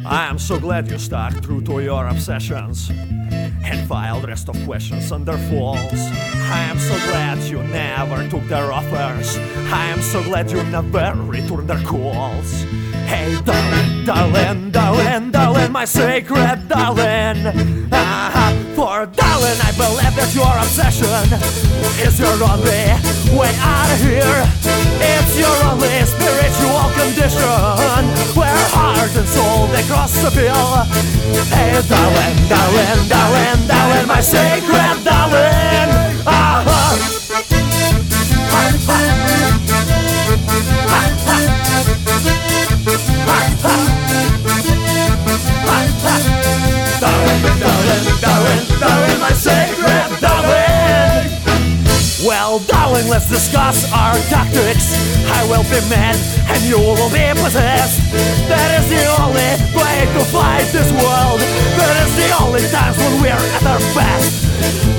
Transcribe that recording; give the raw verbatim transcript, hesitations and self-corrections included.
I am so glad you stuck true to your obsessions and filed rest of questions under false. I am so glad you never took their offers. I am so glad you never returned their calls. Hey darling, darling, darling, darling, my sacred darling. Ah, for darling, I believe that your obsession is your only way out of here. It's your only spiritual condition where heart and soul they cross the bill. Hey darling, darling, darling, darling, my sacred darling. Ah, ah. Darling, darling, darling, darling, my sacred darling. Well, darling, let's discuss our tactics. I will be mad and you will be possessed. That is the only way to fight this world. That is the only times when we're at our best.